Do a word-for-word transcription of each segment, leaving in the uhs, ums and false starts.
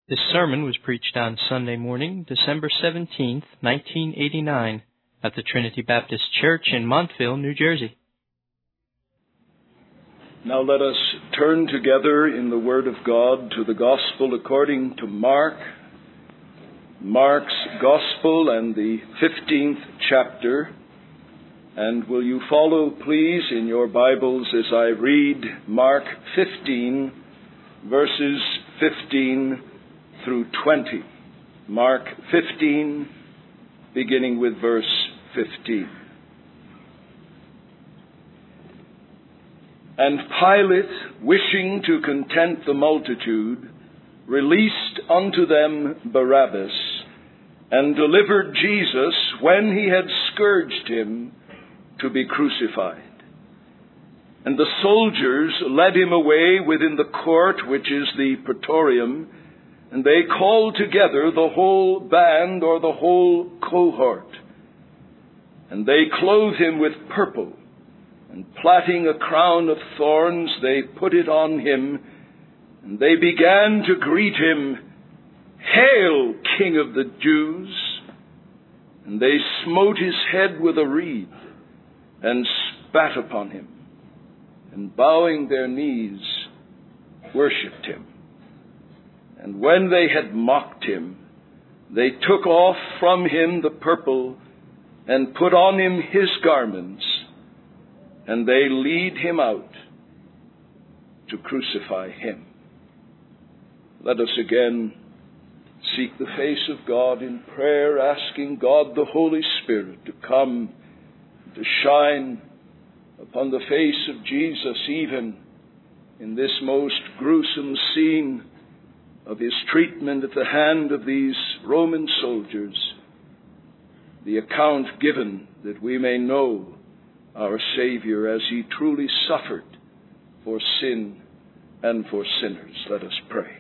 This sermon was preached on Sunday morning, December seventeenth, nineteen eighty-nine, at the Trinity Baptist Church in Montville, New Jersey. Now let us turn together in the Word of God to the Gospel according to Mark, Mark's Gospel and the fifteenth chapter. And will you follow, please, in your Bibles as I read Mark fifteen, verses fifteen through twenty. Mark fifteen, beginning with verse fifteen. And Pilate, wishing to content the multitude, released unto them Barabbas, and delivered Jesus, when he had scourged him, to be crucified. And the soldiers led him away within the court, which is the Praetorium, and they called together the whole band, or the whole cohort. And they clothed him with purple, and plaiting a crown of thorns, they put it on him, and they began to greet him, "Hail, King of the Jews!" And they smote his head with a reed, and spat upon him, and bowing their knees, worshipped him. And when they had mocked him, they took off from him the purple, and put on him his garments, and they lead him out to crucify him. Let us again seek the face of God in prayer, asking God the Holy Spirit to come, to shine upon the face of Jesus, even in this most gruesome scene of his treatment at the hand of these Roman soldiers, the account given that we may know our Savior as he truly suffered for sin and for sinners. Let us pray.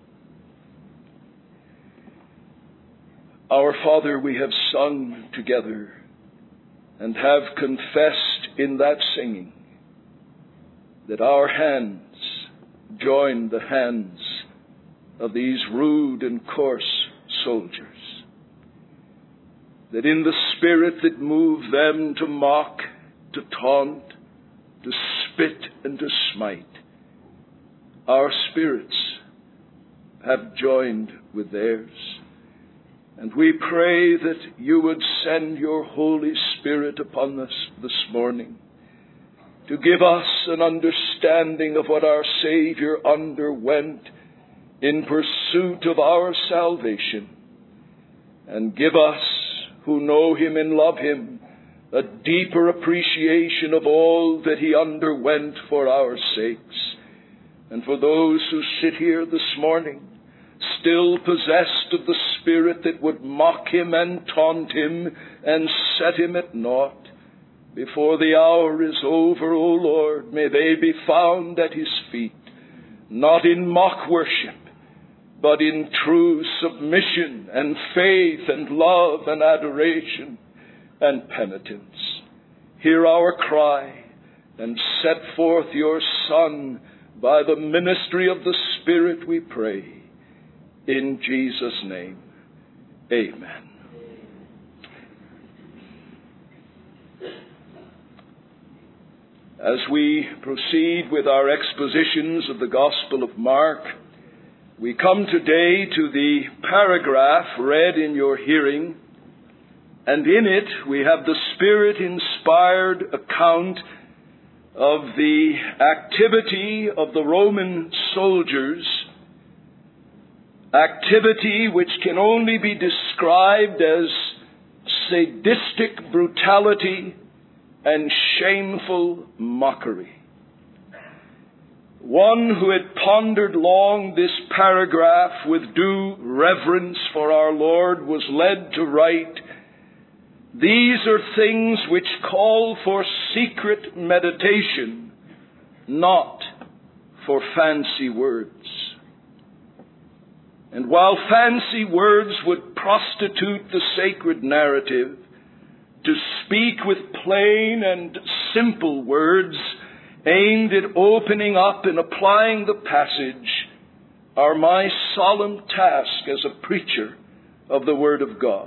Our Father, we have sung together and have confessed in that singing that our hands join the hands of these rude and coarse soldiers, that in the spirit that moved them to mock, to taunt, to spit, and to smite, our spirits have joined with theirs. And we pray that you would send your Holy Spirit upon us this morning to give us an understanding of what our Savior underwent in pursuit of our salvation, and give us, who know him and love him, a deeper appreciation of all that he underwent for our sakes. And for those who sit here this morning, still possessed of the spirit that would mock him and taunt him and set him at naught, before the hour is over, O Lord, may they be found at his feet, not in mock worship, but in true submission and faith and love and adoration and penitence. Hear our cry and set forth your Son by the ministry of the Spirit, we pray. In Jesus' name, amen. As we proceed with our expositions of the Gospel of Mark, we come today to the paragraph read in your hearing, and in it we have the Spirit-inspired account of the activity of the Roman soldiers, activity which can only be described as sadistic brutality and shameful mockery. One who had pondered long this paragraph with due reverence for our Lord was led to write, "These are things which call for secret meditation, not for fancy words." And while fancy words would prostitute the sacred narrative, to speak with plain and simple words aimed at opening up and applying the passage are my solemn task as a preacher of the Word of God.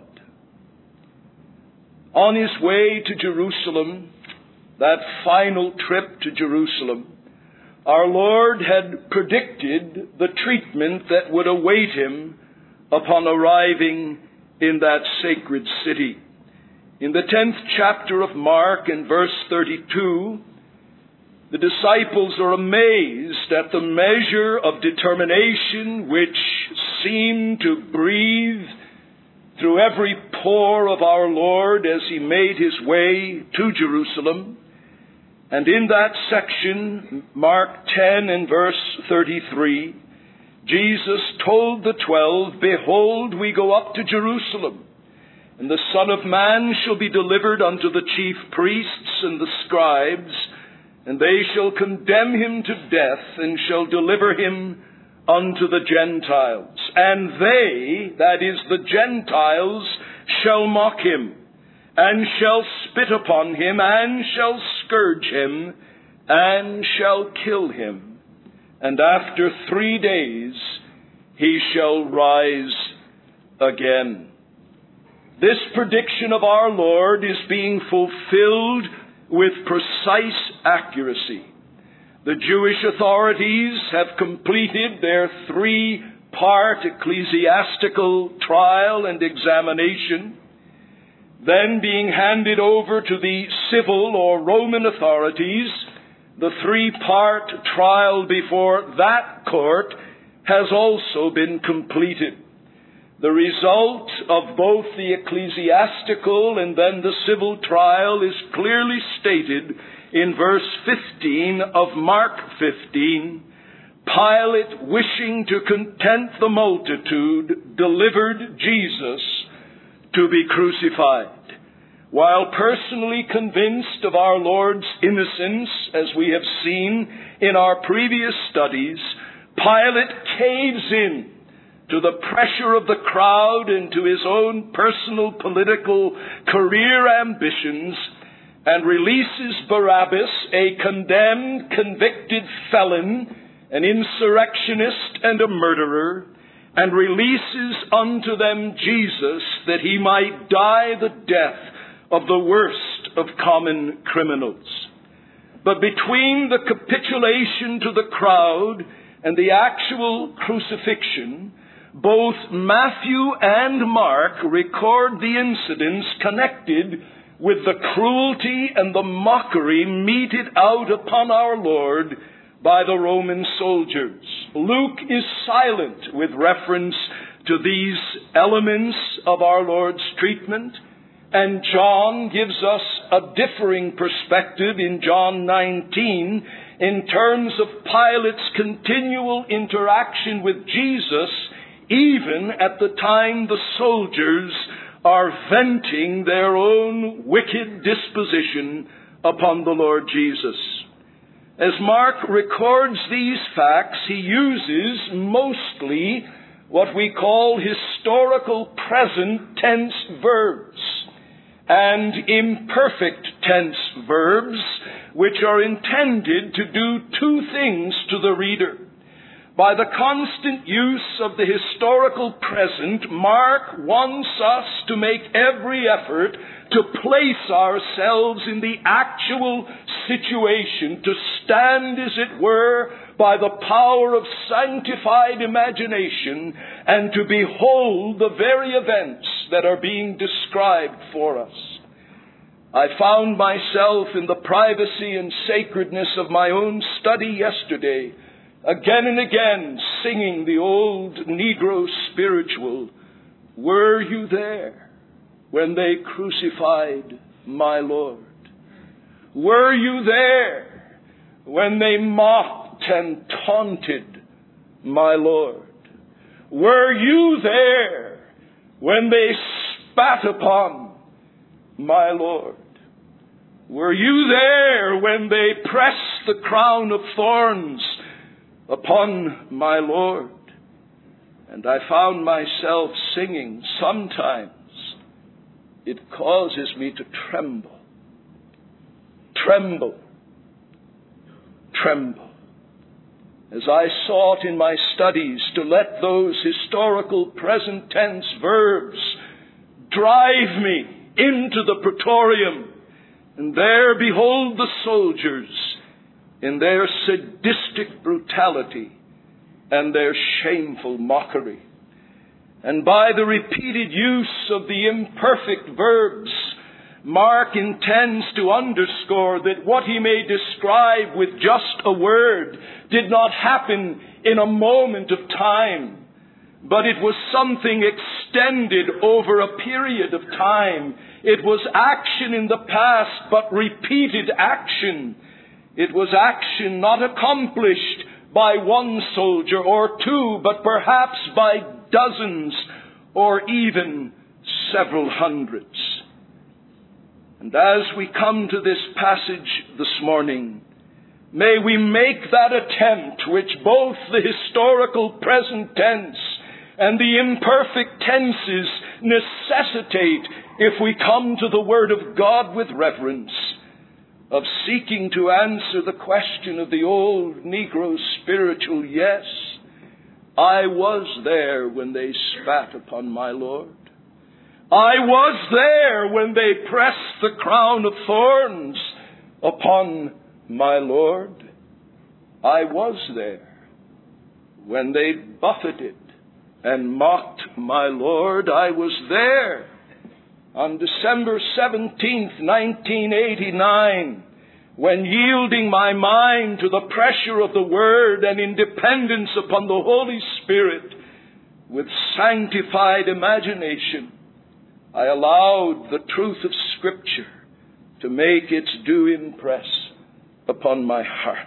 On his way to Jerusalem, that final trip to Jerusalem, our Lord had predicted the treatment that would await him upon arriving in that sacred city. In the tenth chapter of Mark, in verse thirty-two, the disciples are amazed at the measure of determination which seemed to breathe through every pore of our Lord as he made his way to Jerusalem. And in that section, Mark ten and verse thirty-three, Jesus told the twelve, "Behold, we go up to Jerusalem, and the Son of Man shall be delivered unto the chief priests and the scribes, and they shall condemn him to death, and shall deliver him unto the Gentiles. And they," that is, the Gentiles, "shall mock him, and shall spit upon him, and shall scourge him, and shall kill him. And after three days he shall rise again." This prediction of our Lord is being fulfilled with precise accuracy. The Jewish authorities have completed their three-part ecclesiastical trial and examination. Then, being handed over to the civil or Roman authorities, the three-part trial before that court has also been completed. The result of both the ecclesiastical and then the civil trial is clearly stated in verse fifteen of Mark fifteen. Pilate, wishing to content the multitude, delivered Jesus to be crucified. While personally convinced of our Lord's innocence, as we have seen in our previous studies, Pilate caves in to the pressure of the crowd and to his own personal political career ambitions, and releases Barabbas, a condemned, convicted felon, an insurrectionist and a murderer, and releases unto them Jesus, that he might die the death of the worst of common criminals. But between the capitulation to the crowd and the actual crucifixion, both Matthew and Mark record the incidents connected with the cruelty and the mockery meted out upon our Lord by the Roman soldiers. Luke is silent with reference to these elements of our Lord's treatment, and John gives us a differing perspective in John nineteen in terms of Pilate's continual interaction with Jesus, even at the time the soldiers are venting their own wicked disposition upon the Lord Jesus. As Mark records these facts, he uses mostly what we call historical present tense verbs and imperfect tense verbs, which are intended to do two things to the reader. By the constant use of the historical present, Mark wants us to make every effort to place ourselves in the actual situation, to stand, as it were, by the power of sanctified imagination, and to behold the very events that are being described for us. I found myself in the privacy and sacredness of my own study yesterday, again and again singing the old Negro spiritual, "Were you there when they crucified my Lord? Were you there when they mocked and taunted my Lord? Were you there when they spat upon my Lord? Were you there when they pressed the crown of thorns upon my Lord?" And I found myself singing. Sometimes it causes me to tremble. Tremble. Tremble. as I sought in my studies to let those historical present tense verbs drive me into the praetorium, and there behold the soldiers in their sadistic brutality and their shameful mockery. And by the repeated use of the imperfect verbs, Mark intends to underscore that what he may describe with just a word did not happen in a moment of time, but it was something extended over a period of time. It was action in the past, but repeated action. It was action not accomplished by one soldier or two, but perhaps by dozens or even several hundreds. And as we come to this passage this morning, may we make that attempt which both the historical present tense and the imperfect tenses necessitate if we come to the Word of God with reverence, of seeking to answer the question of the old Negro spiritual yes. I was there when they spat upon my Lord. I was there when they pressed the crown of thorns upon my Lord. I was there when they buffeted and mocked my Lord. I was there on December seventeenth, nineteen eighty-nine, when, yielding my mind to the pressure of the Word and in dependence upon the Holy Spirit, with sanctified imagination, I allowed the truth of Scripture to make its due impress upon my heart.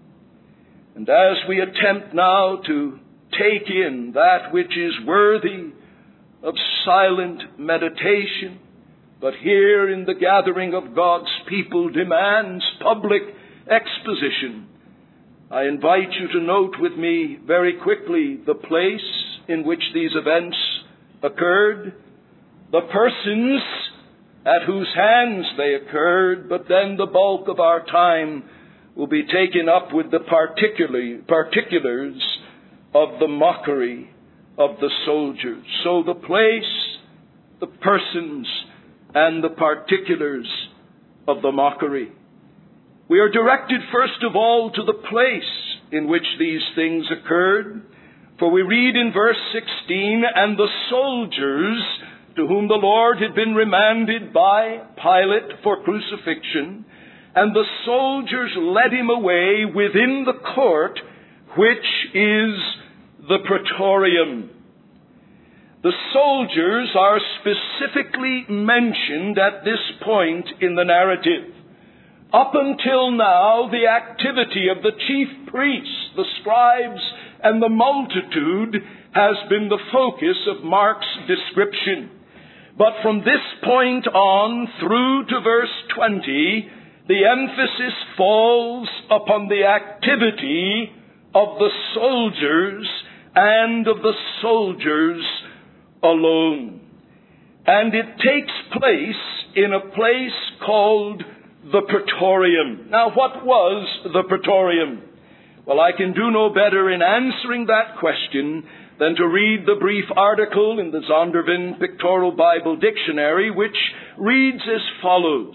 And as we attempt now to take in that which is worthy of silent meditation, but here in the gathering of God's people demands public exposition, I invite you to note with me very quickly the place in which these events occurred, the persons at whose hands they occurred, but then the bulk of our time will be taken up with the particular, particulars of the mockery of the soldiers. So the place, the persons, and the particulars of the mockery. We are directed first of all to the place in which these things occurred, for we read in verse sixteen, and the soldiers to whom the Lord had been remanded by Pilate for crucifixion, and the soldiers led him away within the court, which is the praetorium. The soldiers are specifically mentioned at this point in the narrative. Up until now, the activity of the chief priests, the scribes, and the multitude has been the focus of Mark's description. But from this point on through to verse twenty, the emphasis falls upon the activity of the soldiers and of the soldiers alone. And it takes place in a place called the Praetorium. Now, what was the Praetorium? Well, I can do no better in answering that question than to read the brief article in the Zondervan Pictorial Bible Dictionary, which reads as follows.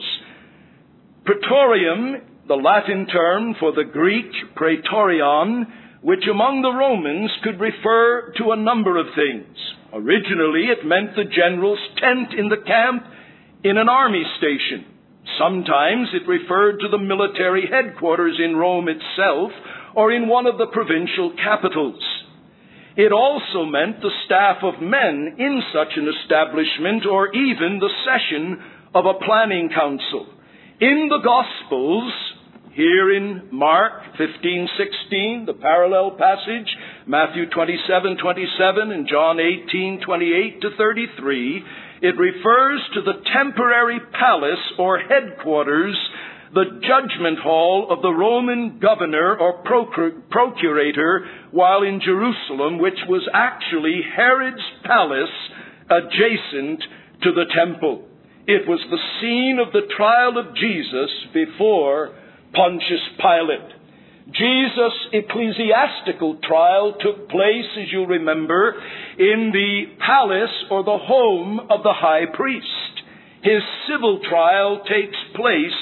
Praetorium, the Latin term for the Greek praetorion, which among the Romans could refer to a number of things. Originally, it meant the general's tent in the camp in an army station. Sometimes it referred to the military headquarters in Rome itself or in one of the provincial capitals. It also meant the staff of men in such an establishment or even the session of a planning council. In the Gospels, here in Mark fifteen sixteen, the parallel passage, Matthew twenty-seven twenty-seven, and John eighteen twenty-eight to thirty-three, it refers to the temporary palace or headquarters, the judgment hall of the Roman governor or procurator while in Jerusalem, which was actually Herod's palace adjacent to the temple. It was the scene of the trial of Jesus before Pontius Pilate. Jesus' ecclesiastical trial took place, as you'll remember, in the palace or the home of the high priest. His civil trial takes place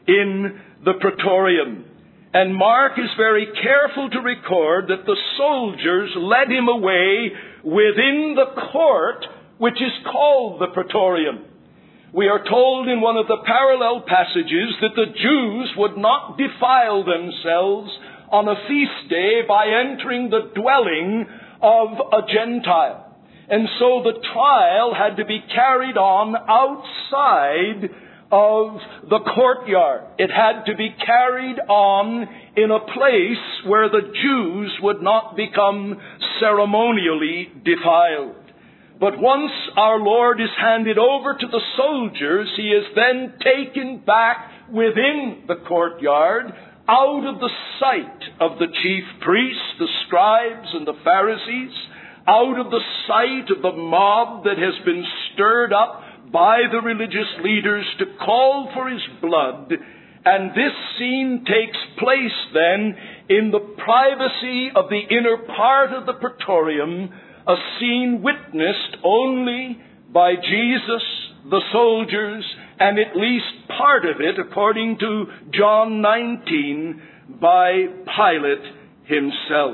in the praetorium. And Mark is very careful to record that the soldiers led him away within the court, which is called the praetorium. We are told in one of the parallel passages that the Jews would not defile themselves on a feast day by entering the dwelling of a Gentile. And so the trial had to be carried on outside of the courtyard. It had to be carried on in a place where the Jews would not become ceremonially defiled. But once our Lord is handed over to the soldiers, he is then taken back within the courtyard, out of the sight of the chief priests, the scribes, and the Pharisees, out of the sight of the mob that has been stirred up by the religious leaders to call for his blood. And this scene takes place then in the privacy of the inner part of the praetorium, a scene witnessed only by Jesus, the soldiers, and at least part of it, according to John nineteen, by Pilate himself.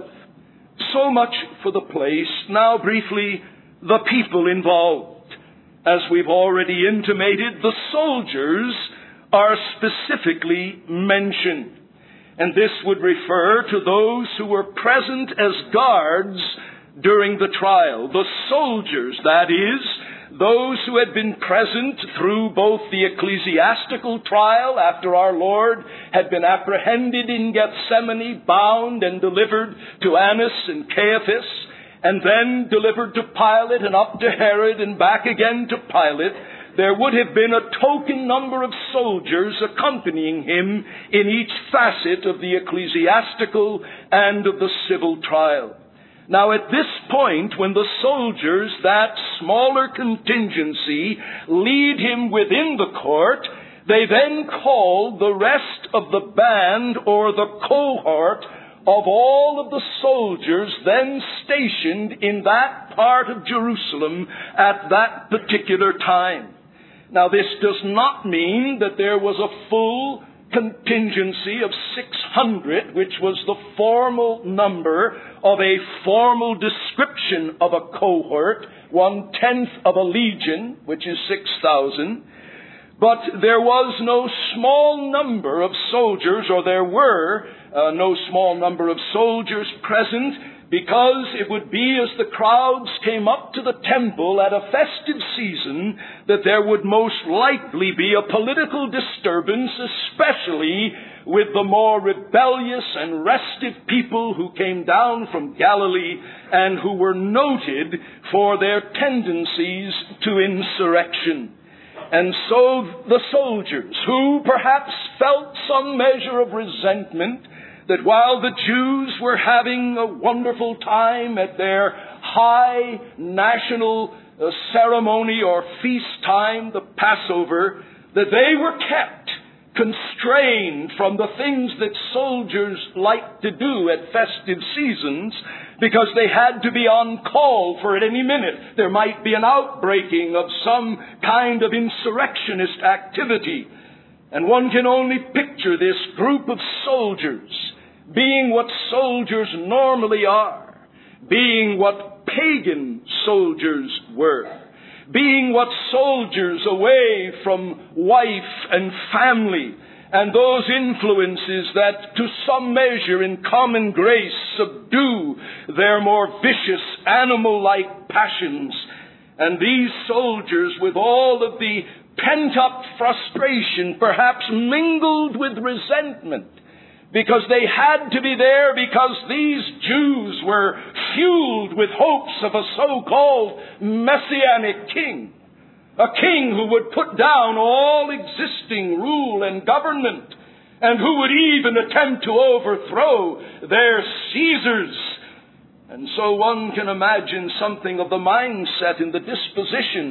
So much for the place. Now briefly, the people involved. As we've already intimated, the soldiers are specifically mentioned. And this would refer to those who were present as guards during the trial. The soldiers, that is, those who had been present through both the ecclesiastical trial after our Lord had been apprehended in Gethsemane, bound and delivered to Annas and Caiaphas, and then delivered to Pilate and up to Herod and back again to Pilate. There would have been a token number of soldiers accompanying him in each facet of the ecclesiastical and of the civil trial. Now at this point, when the soldiers, that smaller contingency, lead him within the court, they then call the rest of the band or the cohort of all of the soldiers then stationed in that part of Jerusalem at that particular time. Now this does not mean that there was a full contingency of six hundred, which was the formal number of a formal description of a cohort, one-tenth of a legion, which is six thousand. But there was no small number of soldiers, or there were uh, no small number of soldiers present, because it would be as the crowds came up to the temple at a festive season that there would most likely be a political disturbance, especially with the more rebellious and restive people who came down from Galilee and who were noted for their tendencies to insurrection. And so the soldiers, who perhaps felt some measure of resentment that while the Jews were having a wonderful time at their high national uh, ceremony or feast time, the Passover, that they were kept constrained from the things that soldiers like to do at festive seasons, because they had to be on call for at any minute. There might be an outbreaking of some kind of insurrectionist activity. And one can only picture this group of soldiers being what soldiers normally are, being what pagan soldiers were, being what soldiers away from wife and family and those influences that to some measure in common grace subdue their more vicious animal-like passions. And these soldiers, with all of the pent-up frustration, perhaps mingled with resentment, because they had to be there because these Jews were fueled with hopes of a so-called messianic king. A king who would put down all existing rule and government, and who would even attempt to overthrow their Caesars. And so one can imagine something of the mindset and the disposition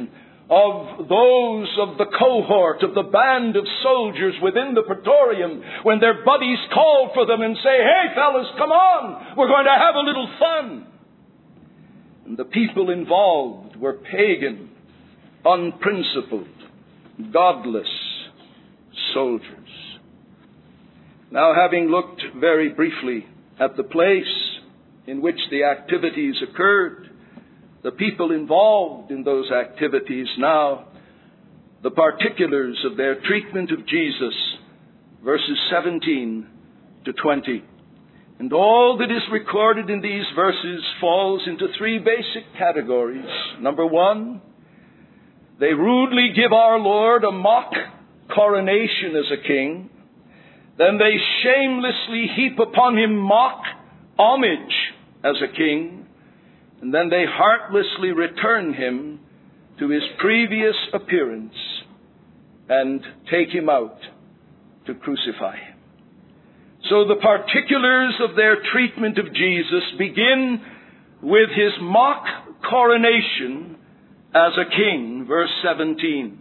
of those of the cohort, of the band of soldiers within the praetorium, when their buddies call for them and say, "Hey fellas, come on, we're going to have a little fun." And the people involved were pagan, unprincipled, godless soldiers. Now, having looked very briefly at the place in which the activities occurred, the people involved in those activities, now the particulars of their treatment of Jesus, verses seventeen to twenty. And all that is recorded in these verses falls into three basic categories. Number one, they rudely give our Lord a mock coronation as a king. Then they shamelessly heap upon him mock homage as a king. And then they heartlessly return him to his previous appearance and take him out to crucify him. So the particulars of their treatment of Jesus begin with his mock coronation as a king, verse seventeen.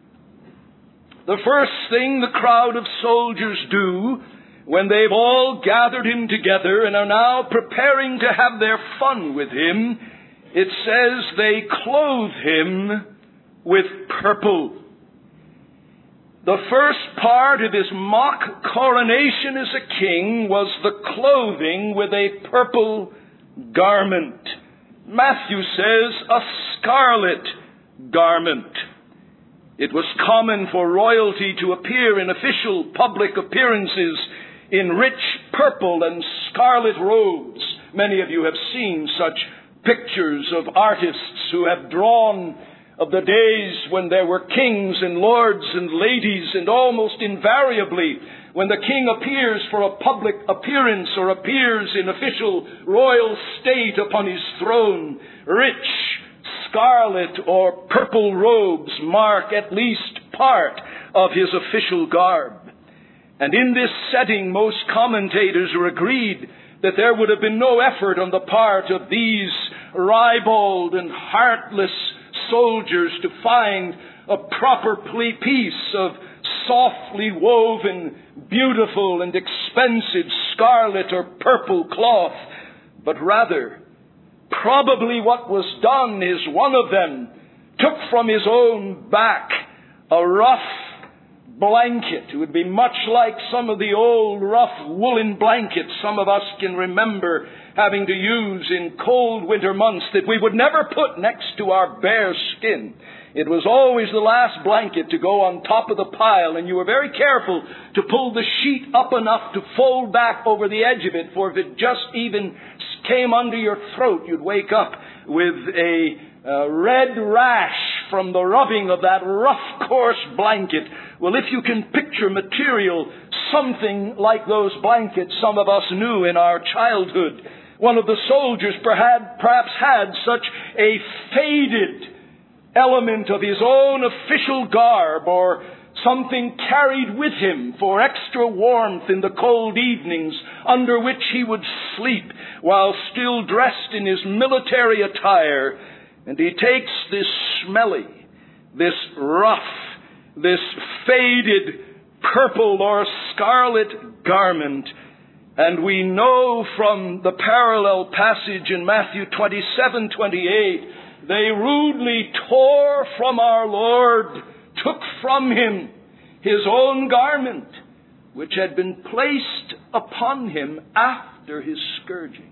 The first thing the crowd of soldiers do when they've all gathered him together and are now preparing to have their fun with him, it says they clothe him with purple. The first part of his mock coronation as a king was the clothing with a purple garment. Matthew says a scarlet garment. It was common for royalty to appear in official public appearances in rich purple and scarlet robes. Many of you have seen such pictures of artists who have drawn of the days when there were kings and lords and ladies, and almost invariably when the king appears for a public appearance or appears in official royal state upon his throne, rich scarlet or purple robes mark at least part of his official garb. And in this setting, most commentators are agreed that there would have been no effort on the part of these ribald and heartless soldiers to find a proper piece of softly woven, beautiful and expensive scarlet or purple cloth, but rather, probably what was done is one of them took from his own back a rough blanket. It would be much like some of the old rough woolen blankets some of us can remember having to use in cold winter months that we would never put next to our bare skin. It was always the last blanket to go on top of the pile, and you were very careful to pull the sheet up enough to fold back over the edge of it, for if it just even came under your throat, you'd wake up with a uh, red rash from the rubbing of that rough, coarse blanket. Well, if you can picture material, something like those blankets some of us knew in our childhood. One of the soldiers perhaps had such a faded element of his own official garb, or something carried with him for extra warmth in the cold evenings under which he would sleep while still dressed in his military attire. And he takes this smelly, this rough, this faded purple or scarlet garment, and we know from the parallel passage in Matthew twenty-seven twenty-eight, they rudely tore from our Lord, took from him his own garment, which had been placed upon him after his scourging.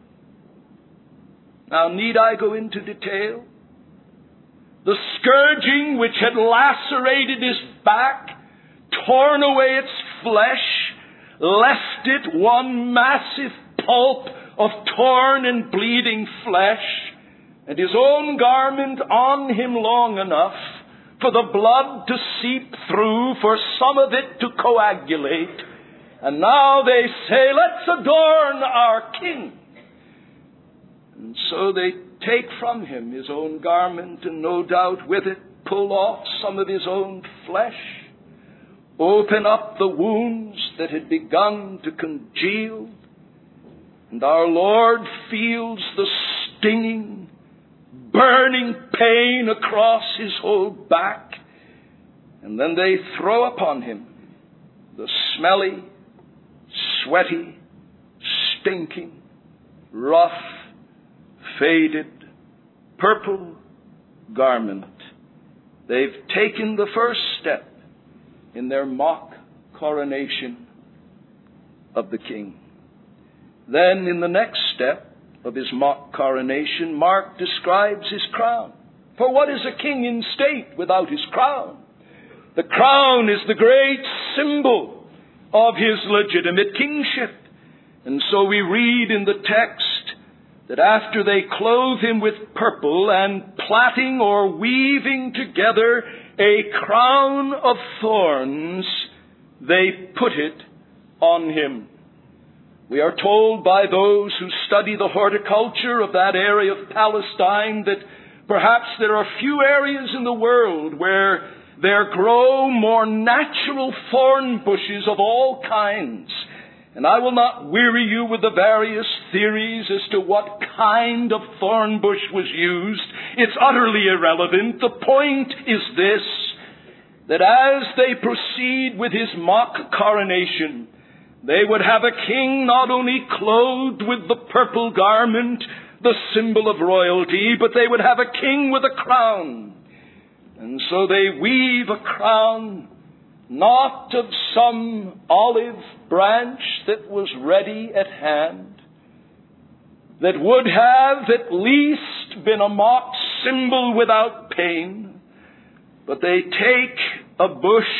Now, need I go into detail? The scourging which had lacerated his back, torn away its flesh, left it one massive pulp of torn and bleeding flesh, and his own garment on him long enough for the blood to seep through, for some of it to coagulate. And now they say, let's adorn our king. And so they take from him his own garment, and no doubt with it pull off some of his own flesh, open up the wounds that had begun to congeal, and our Lord feels the stinging, burning pain across his whole back. And then they throw upon him the smelly, sweaty, stinking, rough, faded, purple garment. They've taken the first step in their mock coronation of the king. Then in the next step of his mock coronation, Mark describes his crown. For what is a king in state without his crown? The crown is the great symbol of his legitimate kingship. And so we read in the text that after they clothe him with purple and plaiting or weaving together a crown of thorns, they put it on him. We are told by those who study the horticulture of that area of Palestine that perhaps there are few areas in the world where there grow more natural thorn bushes of all kinds. And I will not weary you with the various theories as to what kind of thorn bush was used. It's utterly irrelevant. The point is this, that as they proceed with his mock coronation, they would have a king not only clothed with the purple garment, the symbol of royalty, but they would have a king with a crown. And so they weave a crown, not of some olive branch that was ready at hand, that would have at least been a mock symbol without pain, but they take a bush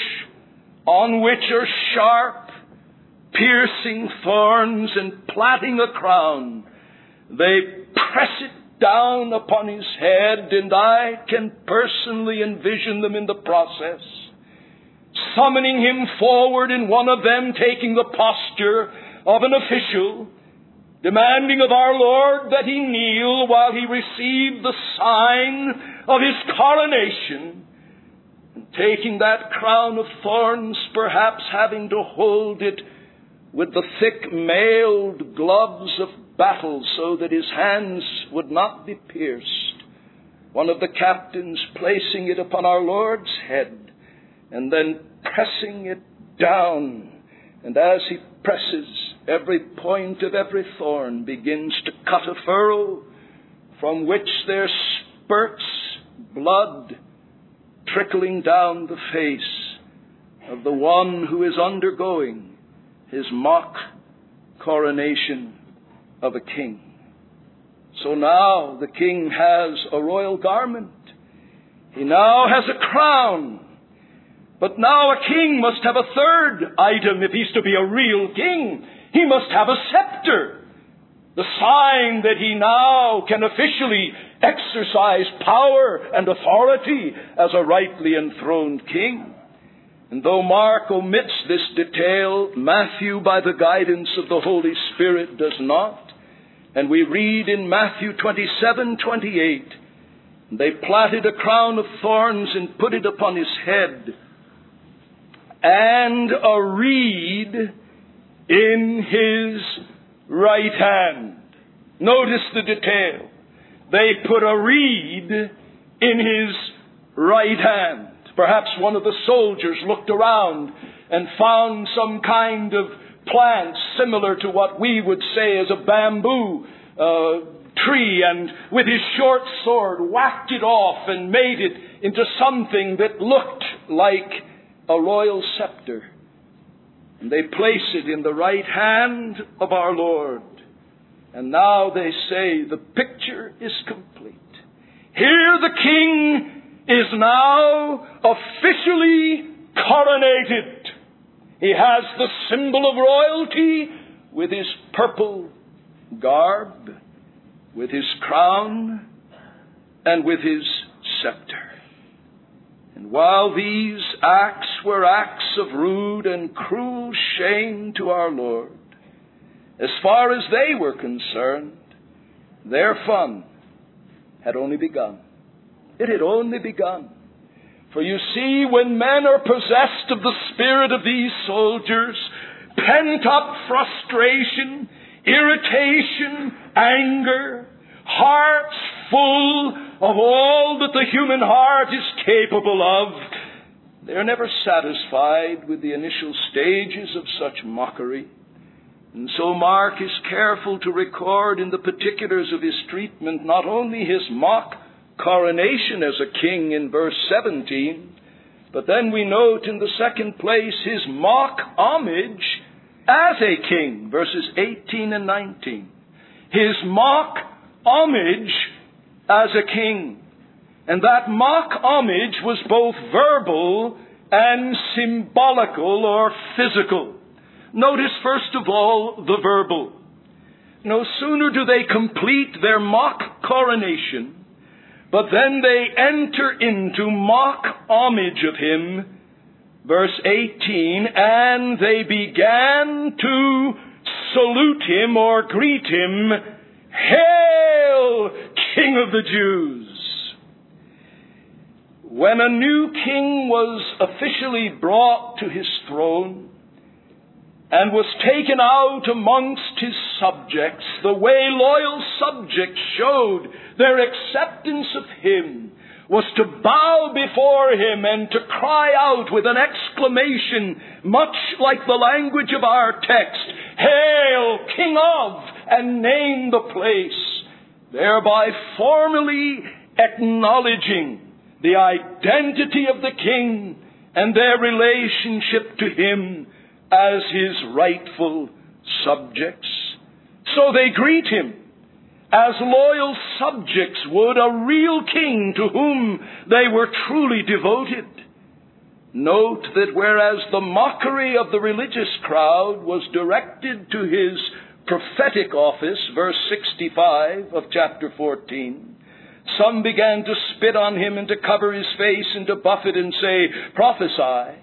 on which are sharp, piercing thorns, and plaiting a crown. They press it down upon his head, and I can personally envision them in the process, summoning him forward, and one of them taking the posture of an official, demanding of our Lord that he kneel while he received the sign of his coronation, and taking that crown of thorns, perhaps having to hold it with the thick mailed gloves of battle so that his hands would not be pierced. One of the captains placing it upon our Lord's head and then pressing it down. And as he presses, every point of every thorn begins to cut a furrow from which there spurts blood trickling down the face of the one who is undergoing his mock coronation of a king. So now the king has a royal garment. He now has a crown. But now a king must have a third item if he's to be a real king. He must have a scepter. The sign that he now can officially exercise power and authority as a rightly enthroned king. And though Mark omits this detail, Matthew, by the guidance of the Holy Spirit, does not. And we read in Matthew twenty-seven twenty-eight, they plaited a crown of thorns and put it upon his head, and a reed in his right hand. Notice the detail. They put a reed in his right hand. Perhaps one of the soldiers looked around and found some kind of plant similar to what we would say is a bamboo uh, tree, and with his short sword whacked it off and made it into something that looked like a royal scepter. And they place it in the right hand of our Lord. And now they say the picture is complete. Here the king is now officially coronated. He has the symbol of royalty with his purple garb, with his crown, and with his scepter. And while these acts were acts of rude and cruel shame to our Lord, as far as they were concerned, their fun had only begun. It had only begun. For you see, when men are possessed of the spirit of these soldiers, pent-up frustration, irritation, anger, hearts full of all that the human heart is capable of, they are never satisfied with the initial stages of such mockery. And so Mark is careful to record in the particulars of his treatment not only his mock coronation as a king in verse seventeen, but then we note in the second place his mock homage as a king, verses eighteen and nineteen. His mock homage as a king. And that mock homage was both verbal and symbolical or physical. Notice first of all the verbal. No sooner do they complete their mock coronation, but then they enter into mock homage of him, verse eighteen, and they began to salute him or greet him, "Hail, King of the Jews!" When a new king was officially brought to his throne and was taken out amongst his subjects, the way loyal subjects showed their acceptance of him was to bow before him and to cry out with an exclamation, much like the language of our text, "Hail, King of," and name the place, thereby formally acknowledging the identity of the king and their relationship to him as his rightful subjects. So they greet him as loyal subjects would a real king to whom they were truly devoted. Note that whereas the mockery of the religious crowd was directed to his prophetic office, verse sixty-five of chapter fourteen, some began to spit on him and to cover his face and to buffet and say, "Prophesy."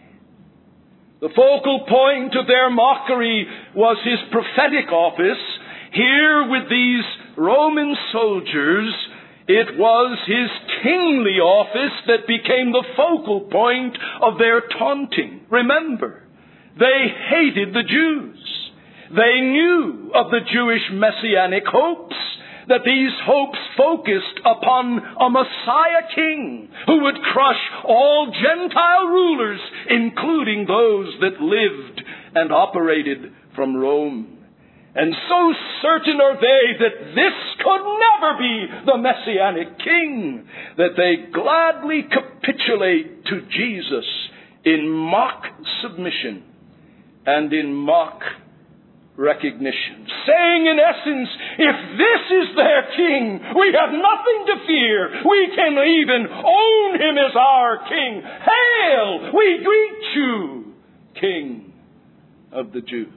The focal point of their mockery was his prophetic office. Here with these Roman soldiers, it was his kingly office that became the focal point of their taunting. Remember, they hated the Jews. They knew of the Jewish messianic hopes, that these hopes focused upon a Messiah king who would crush all Gentile rulers, including those that lived and operated from Rome. And so certain are they that this could never be the Messianic king, that they gladly capitulate to Jesus in mock submission and in mock recognition, saying in essence, if this is their king, we have nothing to fear. We can even own him as our king. Hail, we greet you, King of the Jews.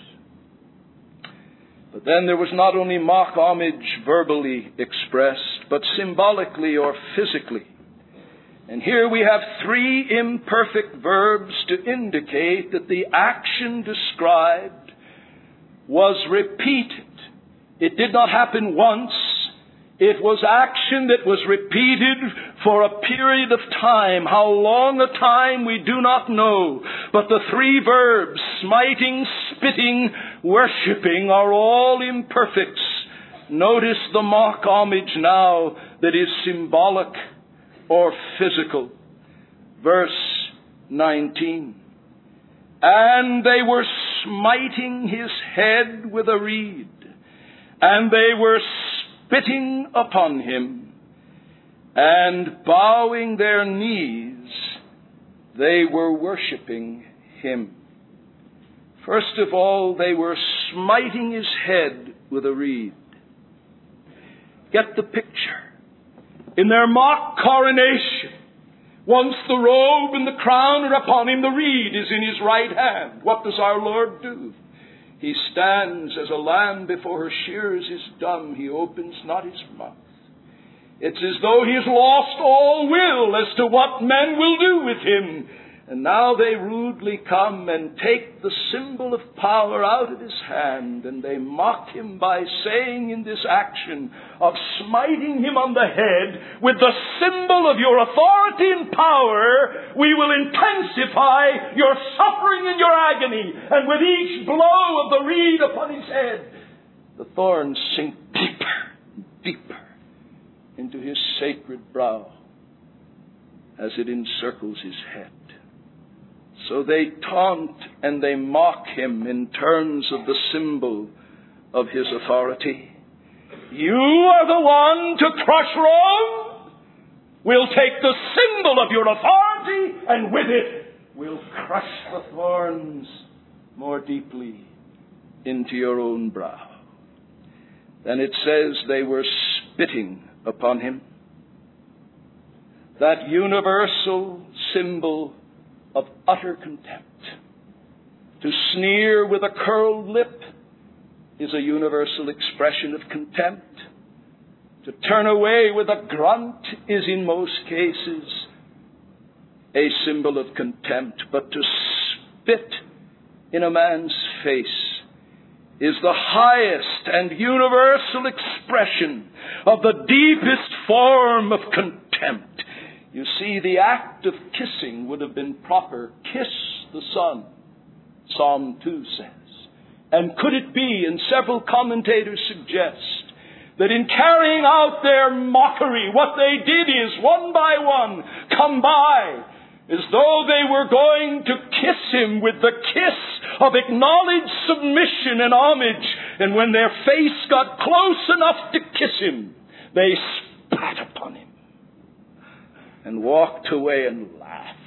But then there was not only mock homage verbally expressed, but symbolically or physically. And here we have three imperfect verbs to indicate that the action described was repeated. It did not happen once. It was action that was repeated for a period of time. How long a time we do not know. But the three verbs, smiting, spitting, worshipping, are all imperfects. Notice the mock homage now that is symbolic or physical. Verse nineteen. And they were smiting his head with a reed, and they were spitting upon him, and bowing their knees, they were worshipping him. First of all, they were smiting his head with a reed. Get the picture. In their mock coronation, once the robe and the crown are upon him, the reed is in his right hand. What does our Lord do? He stands as a lamb before her shears is dumb. He opens not his mouth. It's as though he has lost all will as to what men will do with him. And now they rudely come and take the symbol of power out of his hand, and they mock him by saying in this action of smiting him on the head, with the symbol of your authority and power, we will intensify your suffering and your agony. And with each blow of the reed upon his head, the thorns sink deeper, deeper into his sacred brow as it encircles his head. So they taunt and they mock him in terms of the symbol of his authority. You are the one to crush Rome. We'll take the symbol of your authority, and with it we'll crush the thorns more deeply into your own brow. Then it says they were spitting upon him. That universal symbol of utter contempt. To sneer with a curled lip is a universal expression of contempt. To turn away with a grunt is in most cases a symbol of contempt. But to spit in a man's face is the highest and universal expression of the deepest form of contempt. You see, the act of kissing would have been proper. Kiss the Son, Psalm two says. And could it be, and several commentators suggest, that in carrying out their mockery, what they did is, one by one, come by, as though they were going to kiss him with the kiss of acknowledged submission and homage. And when their face got close enough to kiss him, they spat upon him and walked away and laughed.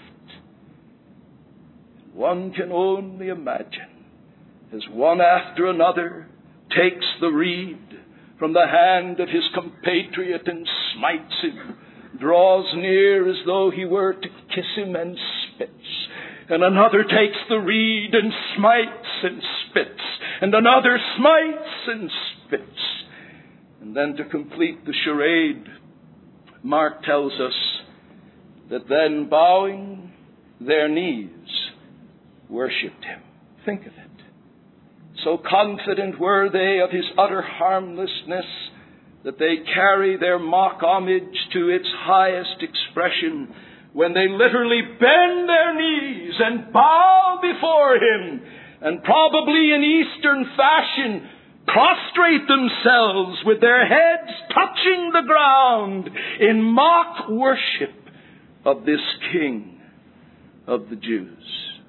One can only imagine as one after another takes the reed from the hand of his compatriot and smites him, draws near as though he were to kiss him and spits. And another takes the reed and smites and spits. And another smites and spits. And then to complete the charade, Mark tells us that then bowing their knees, worshipped him. Think of it. So confident were they of his utter harmlessness that they carry their mock homage to its highest expression when they literally bend their knees and bow before him, and probably in Eastern fashion prostrate themselves with their heads touching the ground in mock worship of this King of the Jews.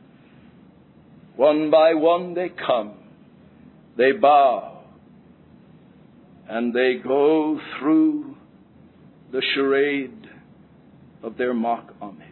One by one they come, they bow, and they go through the charade of their mock homage.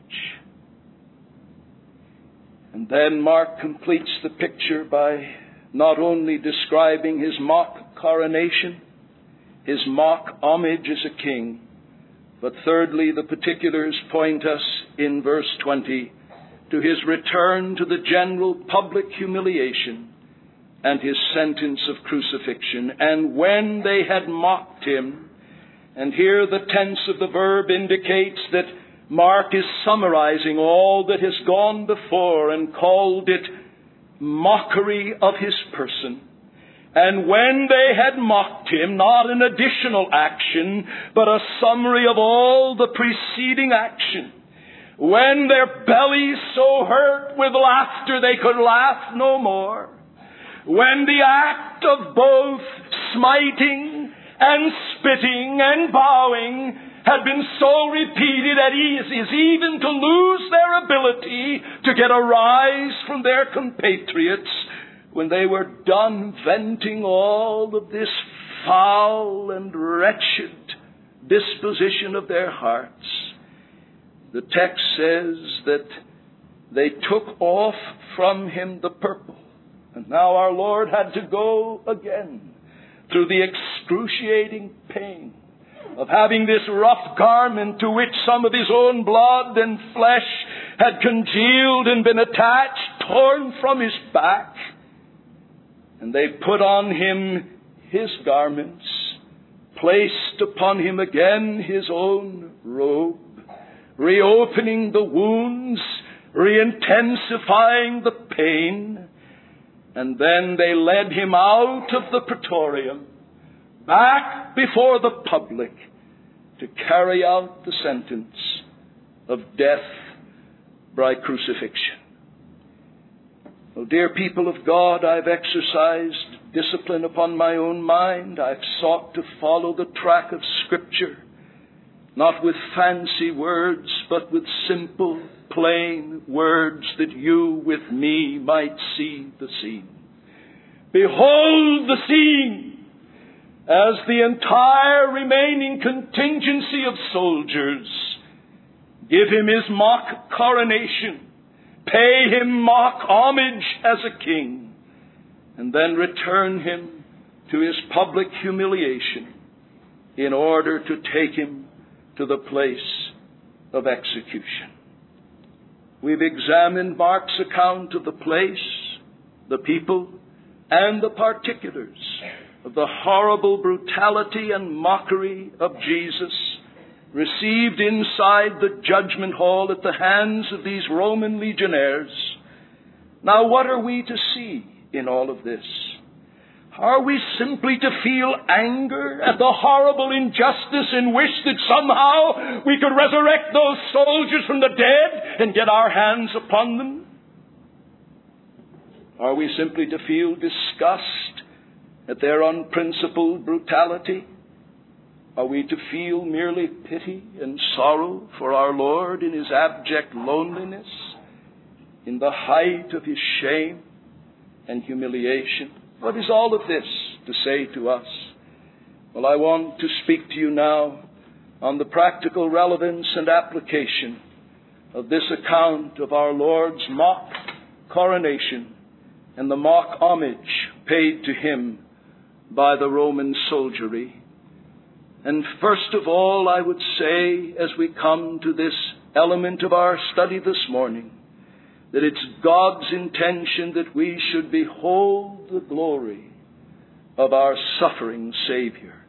And then Mark completes the picture by not only describing his mock coronation, his mock homage as a king, but thirdly, the particulars point us in verse twenty to his return to the general public humiliation and his sentence of crucifixion. And when they had mocked him, and here the tense of the verb indicates that Mark is summarizing all that has gone before and called it mockery of his person. And when they had mocked him, not an additional action, but a summary of all the preceding action. When their bellies so hurt with laughter they could laugh no more. When the act of both smiting and spitting and bowing had been so repeated at ease as even to lose their ability to get a rise from their compatriots, when they were done venting all of this foul and wretched disposition of their hearts, the text says that they took off from him the purple. And now our Lord had to go again through the excruciating pain of having this rough garment to which some of his own blood and flesh had congealed and been attached, torn from his back. And they put on him his garments, placed upon him again his own robe, reopening the wounds, re-intensifying the pain. And then they led him out of the praetorium, back before the public, to carry out the sentence of death by crucifixion. Oh, dear people of God, I've exercised discipline upon my own mind. I've sought to follow the track of Scripture not with fancy words, but with simple, plain words, that you with me might see the scene. Behold the scene, as the entire remaining contingency of soldiers give him his mock coronation, pay him mock homage as a king, and then return him to his public humiliation in order to take him to the place of execution. We've examined Mark's account of the place, the people, and the particulars of the horrible brutality and mockery of Jesus received inside the judgment hall at the hands of these Roman legionnaires. Now, what are we to see in all of this? Are we simply to feel anger at the horrible injustice and wish that somehow we could resurrect those soldiers from the dead and get our hands upon them? Are we simply to feel disgust at their unprincipled brutality? Are we to feel merely pity and sorrow for our Lord in his abject loneliness, in the height of his shame and humiliation? What is all of this to say to us? Well, I want to speak to you now on the practical relevance and application of this account of our Lord's mock coronation and the mock homage paid to him by the Roman soldiery. And first of all, I would say, as we come to this element of our study this morning, that it's God's intention that we should behold the glory of our suffering Savior.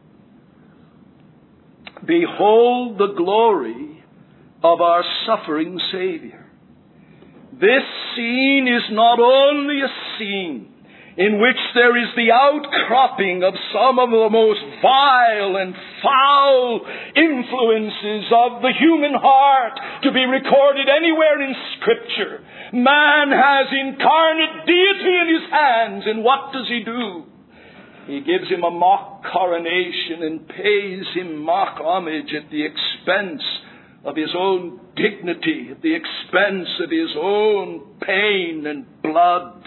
Behold the glory of our suffering Savior. This scene is not only a scene in which there is the outcropping of some of the most vile and foul influences of the human heart to be recorded anywhere in Scripture. Man has incarnate deity in his hands, and what does he do? He gives him a mock coronation and pays him mock homage at the expense of his own dignity, at the expense of his own pain and blood.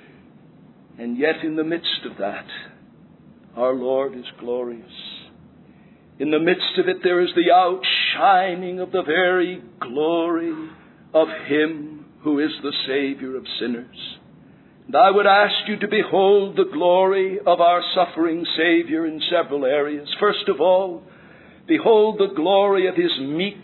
And yet in the midst of that, our Lord is glorious. In the midst of it, there is the outshining of the very glory of Him who is the Savior of sinners. And I would ask you to behold the glory of our suffering Savior in several areas. First of all, behold the glory of His meek,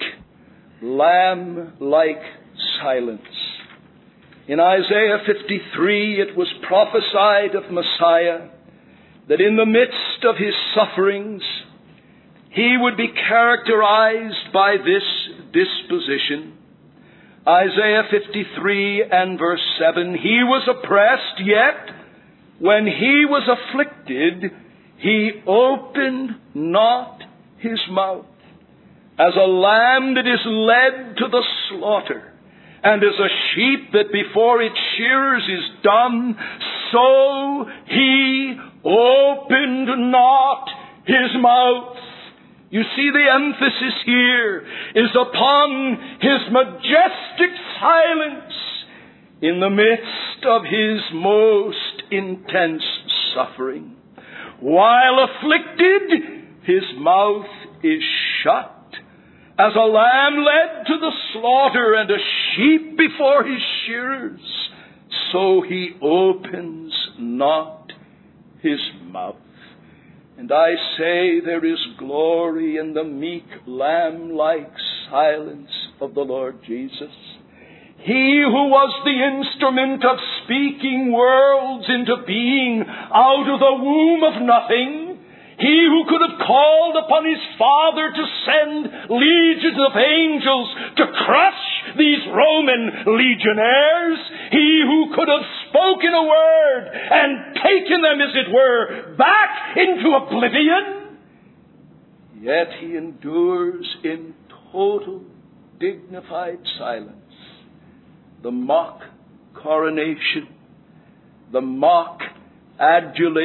lamb-like silence. In Isaiah fifty-three, it was prophesied of Messiah that in the midst of His sufferings, He would be characterized by this disposition. Isaiah fifty-three and verse seven, He was oppressed, yet when He was afflicted, He opened not His mouth. As a lamb that is led to the slaughter, and as a sheep that before its shearers is dumb, so He opened not His mouth. You see, the emphasis here is upon His majestic silence in the midst of His most intense suffering. While afflicted, His mouth is shut. As a lamb led to the slaughter and a sheep before his shearers, so He opens not His mouth. And I say there is glory in the meek lamb-like silence of the Lord Jesus. He who was the instrument of speaking worlds into being out of the womb of nothing, He who could have called upon His Father to send legions of angels to crush these Roman legionnaires, He who could have spoken a word and taken them, as it were, back into oblivion, yet He endures in total dignified silence the mock coronation, the mock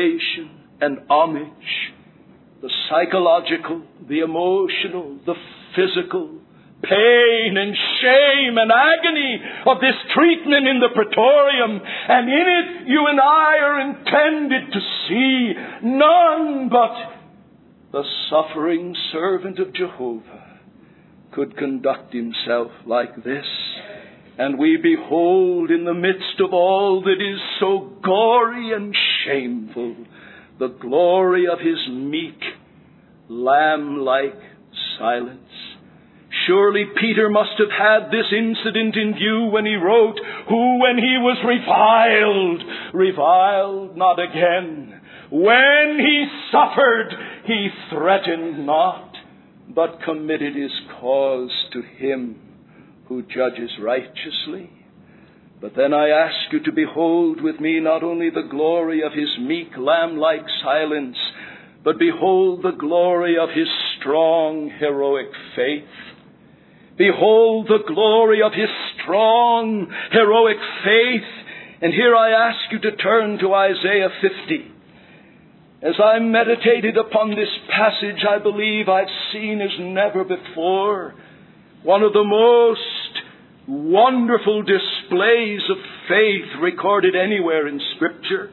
adulation and homage, the psychological, the emotional, the physical pain and shame and agony of this treatment in the praetorium. And in it, you and I are intended to see none but the suffering servant of Jehovah could conduct himself like this. And we behold in the midst of all that is so gory and shameful the glory of his meek, lamb-like silence. Surely Peter must have had this incident in view when he wrote, who when he was reviled, reviled not again. When he suffered, he threatened not, but committed his cause to him who judges righteously. But then I ask you to behold with me not only the glory of his meek, lamb-like silence, but behold the glory of his strong, heroic faith. Behold the glory of his strong, heroic faith. And here I ask you to turn to Isaiah fifty. As I meditated upon this passage, I believe I've seen as never before one of the most wonderful displays of faith recorded anywhere in Scripture.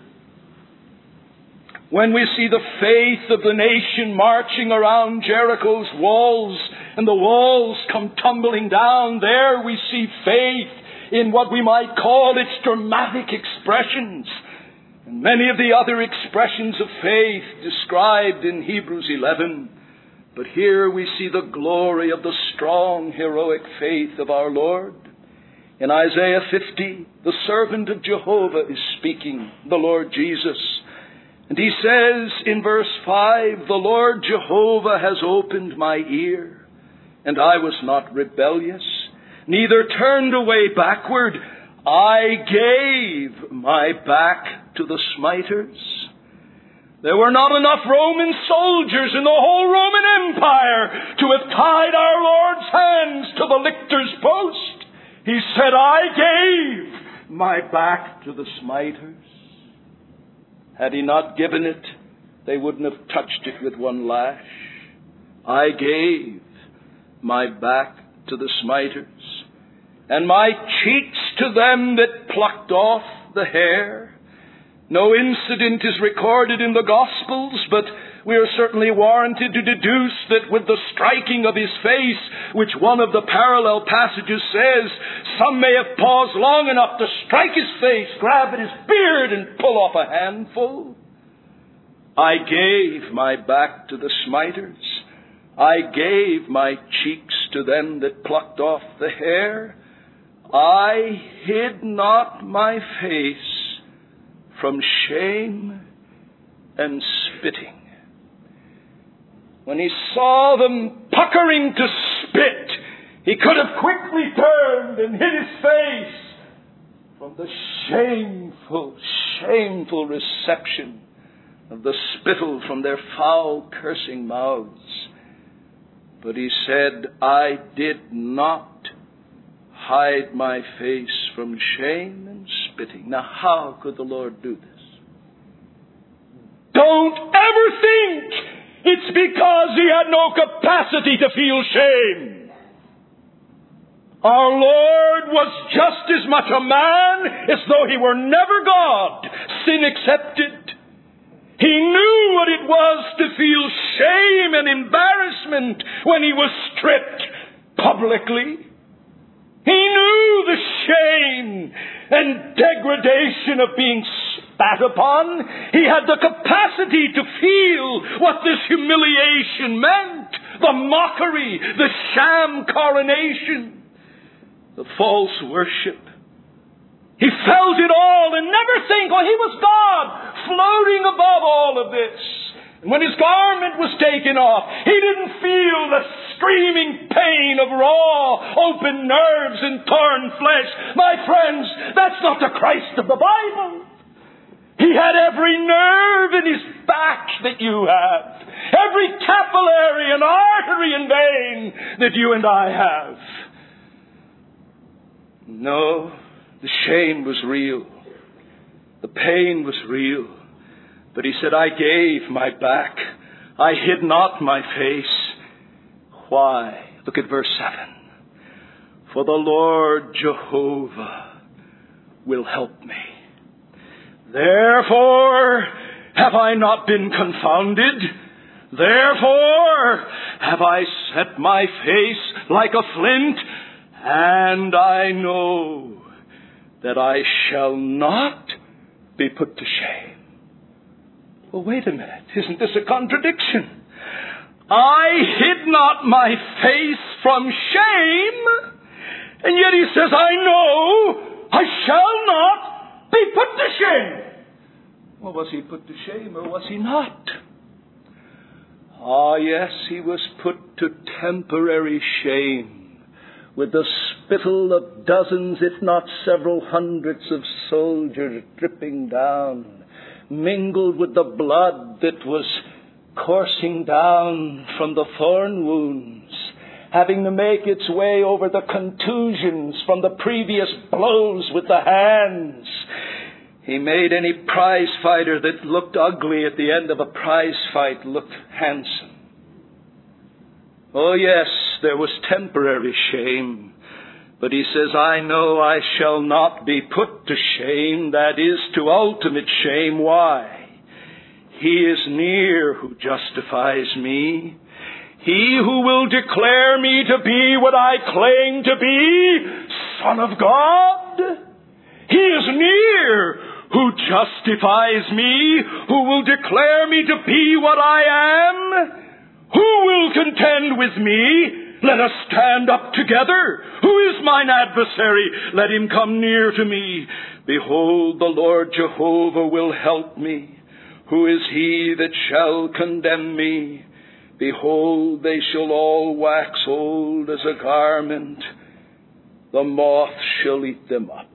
When we see the faith of the nation marching around Jericho's walls and the walls come tumbling down, there we see faith in what we might call its dramatic expressions. And many of the other expressions of faith described in Hebrews eleven. But here we see the glory of the strong, heroic faith of our Lord. In Isaiah fifty, the servant of Jehovah is speaking, the Lord Jesus. And he says in verse five, the Lord Jehovah has opened my ear, and I was not rebellious, neither turned away backward. I gave my back to the smiters. There were not enough Roman soldiers in the whole Roman Empire to have tied our Lord's hands to the lictor's post. He said, I gave my back to the smiters. Had he not given it, they wouldn't have touched it with one lash. I gave my back to the smiters, and my cheeks to them that plucked off the hair. No incident is recorded in the Gospels, but we are certainly warranted to deduce that with the striking of his face, which one of the parallel passages says, some may have paused long enough to strike his face, grab at his beard, and pull off a handful. I gave my back to the smiters. I gave my cheeks to them that plucked off the hair. I hid not my face from shame and spitting. When he saw them puckering to spit, he could have quickly turned and hid his face from the shameful, shameful reception of the spittle from their foul, cursing mouths. But he said, I did not hide my face from shame and spitting. Now, how could the Lord do this? Don't ever think it's because he had no capacity to feel shame. Our Lord was just as much a man as though he were never God, sin accepted. He knew what it was to feel shame and embarrassment when he was stripped publicly. He knew the shame and degradation of being spat upon. He had the capacity to feel what this humiliation meant. The mockery, the sham coronation, the false worship. He felt it all and never think, oh, he was God floating above all of this. And when his garment was taken off, he didn't feel the screaming pain of raw, open nerves and torn flesh. My friends, that's not the Christ of the Bible. He had every nerve in his back that you have. Every capillary and artery and vein that you and I have. No, the shame was real. The pain was real. But he said, I gave my back. I hid not my face. Why? Look at verse seven. For the Lord Jehovah will help me. Therefore have I not been confounded. Therefore have I set my face like a flint, and I know that I shall not be put to shame. Well, wait a minute. Isn't this a contradiction? I hid not my face from shame, and yet he says, I know I shall not be put to shame. Well, was he put to shame or was he not? Ah, yes, he was put to temporary shame with the spittle of dozens, if not several hundreds of soldiers dripping down, mingled with the blood that was coursing down from the thorn wounds, having to make its way over the contusions from the previous blows with the hands. He made any prize fighter that looked ugly at the end of a prize fight look handsome. Oh yes, there was temporary shame. But he says, I know I shall not be put to shame, that is, to ultimate shame. Why? He is near who justifies me. He who will declare me to be what I claim to be, Son of God. He is near who justifies me, who will declare me to be what I am. Who will contend with me? Let us stand up together. Who is mine adversary? Let him come near to me. Behold, the Lord Jehovah will help me. Who is he that shall condemn me? Behold, they shall all wax old as a garment. The moth shall eat them up.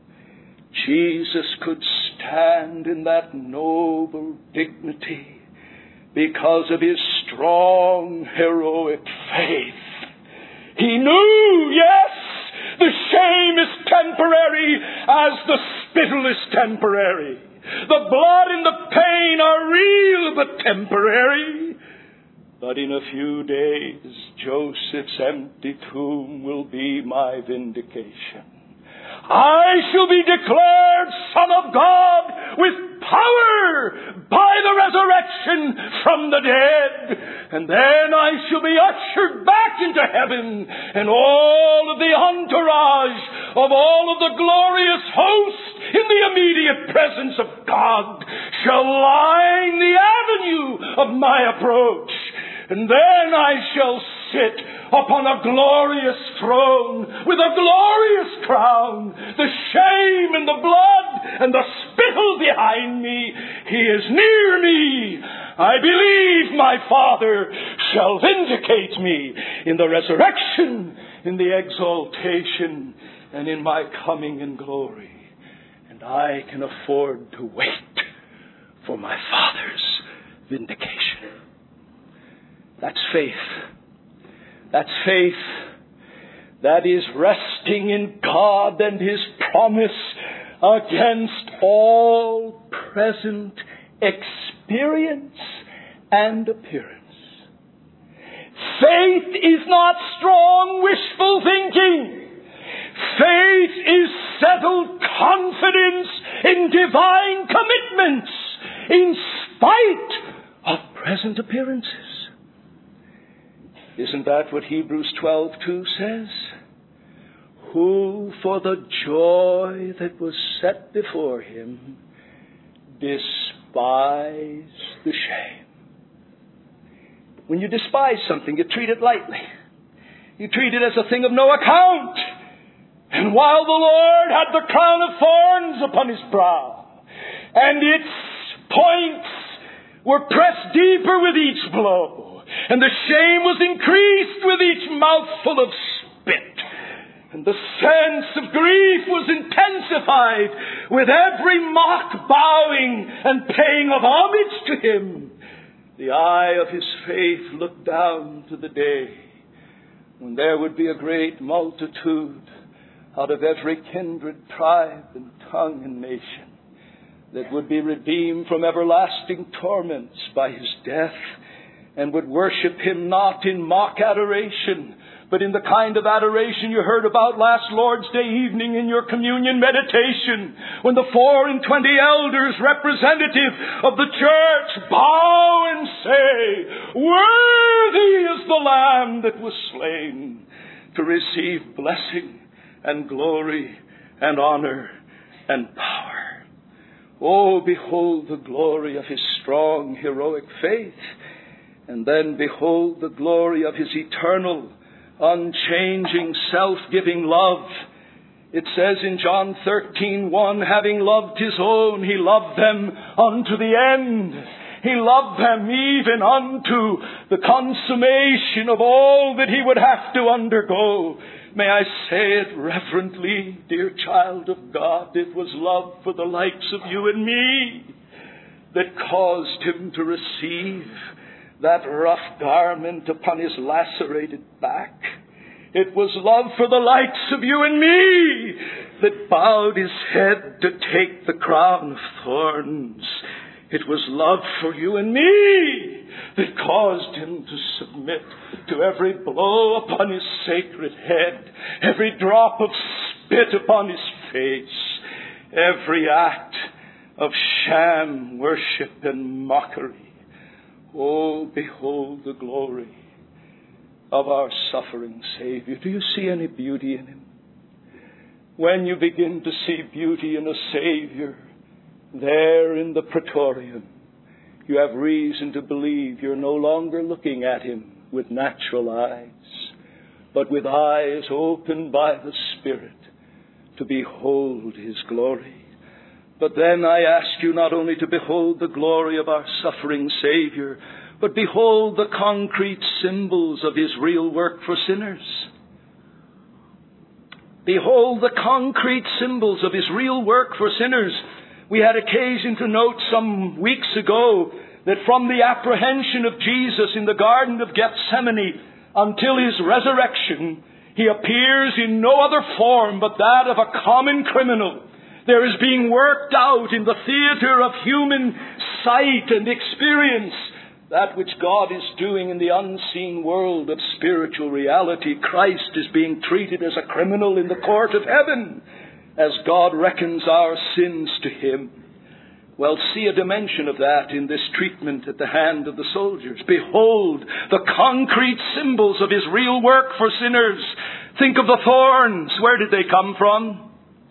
Jesus could stand in that noble dignity because of his strong, heroic faith. He knew, yes, the shame is temporary as the spittle is temporary. The blood and the pain are real but temporary. But in a few days, Joseph's empty tomb will be my vindication. I shall be declared Son of God with power by the resurrection from the dead. And then I shall be ushered back into heaven, and all of the entourage of all of the glorious host in the immediate presence of God shall line the avenue of my approach. And then I shall sit upon a glorious throne with a glorious crown, the shame and the blood and the spittle behind me. He is near me. I believe my Father shall vindicate me in the resurrection, in the exaltation, and in my coming in glory. And I can afford to wait for my Father's vindication. That's faith. That's faith. That is resting in God and His promise against all present experience and appearance. Faith is not strong, wishful thinking. Faith is settled confidence in divine commitments in spite of present appearances. Isn't that what Hebrews twelve two says? Who for the joy that was set before him despised the shame. When you despise something, you treat it lightly. You treat it as a thing of no account. And while the Lord had the crown of thorns upon his brow, and its points were pressed deeper with each blow, and the shame was increased with each mouthful of spit, and the sense of grief was intensified with every mock bowing and paying of homage to him, the eye of his faith looked down to the day when there would be a great multitude out of every kindred, tribe, and tongue and nation that would be redeemed from everlasting torments by his death, and would worship him not in mock adoration, but in the kind of adoration you heard about last Lord's Day evening in your communion meditation, when the four and twenty elders, representative of the church, bow and say, "Worthy is the Lamb that was slain to receive blessing and glory and honor and power." Oh, behold the glory of his strong, heroic faith. And then behold the glory of his eternal, unchanging, self-giving love. It says in John thirteen one, having loved his own, he loved them unto the end. He loved them even unto the consummation of all that he would have to undergo. May I say it reverently, dear child of God, it was love for the likes of you and me that caused him to receive that rough garment upon his lacerated back. It was love for the likes of you and me that bowed his head to take the crown of thorns. It was love for you and me that caused him to submit to every blow upon his sacred head, every drop of spit upon his face, every act of sham worship and mockery. Oh, behold the glory of our suffering Savior. Do you see any beauty in him? When you begin to see beauty in a Savior, there in the Praetorium, you have reason to believe you're no longer looking at him with natural eyes, but with eyes opened by the Spirit to behold his glory. But then I ask you not only to behold the glory of our suffering Savior, but behold the concrete symbols of his real work for sinners. Behold the concrete symbols of his real work for sinners. We had occasion to note some weeks ago that from the apprehension of Jesus in the Garden of Gethsemane until his resurrection, he appears in no other form but that of a common criminal. There is being worked out in the theater of human sight and experience that which God is doing in the unseen world of spiritual reality. Christ is being treated as a criminal in the court of heaven as God reckons our sins to him. Well, see a dimension of that in this treatment at the hand of the soldiers. Behold the concrete symbols of his real work for sinners. Think of the thorns. Where did they come from?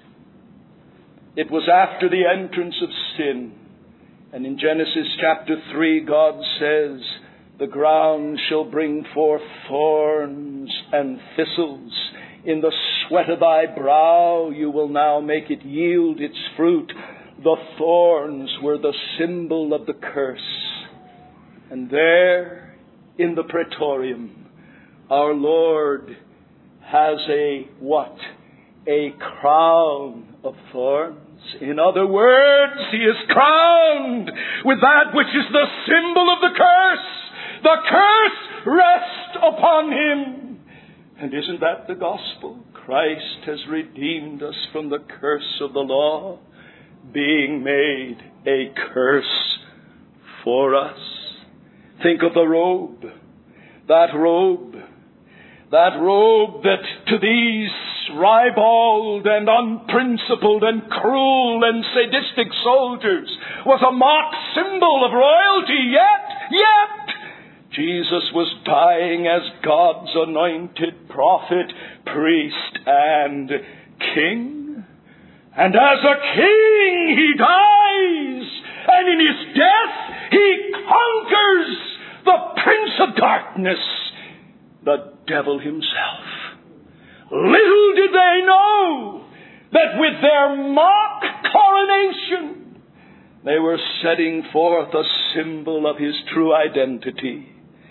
It was after the entrance of sin. And in Genesis chapter three, God says, the ground shall bring forth thorns and thistles. In the sweat of thy brow you will now make it yield its fruit. The thorns were the symbol of the curse. And there, in the Praetorium, our Lord has a what? A crown of thorns. In other words, he is crowned with that which is the symbol of the curse. The curse rests upon him. And isn't that the gospel? Christ has redeemed us from the curse of the law, being made a curse for us. Think of the robe. That robe. That robe that to these ribald and unprincipled and cruel and sadistic soldiers was a mock symbol of royalty. Yet, yet, Jesus was dying as God's anointed prophet, priest, and king. And as a king, he dies. And in his death, he conquers the prince of darkness, the devil himself. Little did they know that with their mock coronation, they were setting forth a symbol of his true identity.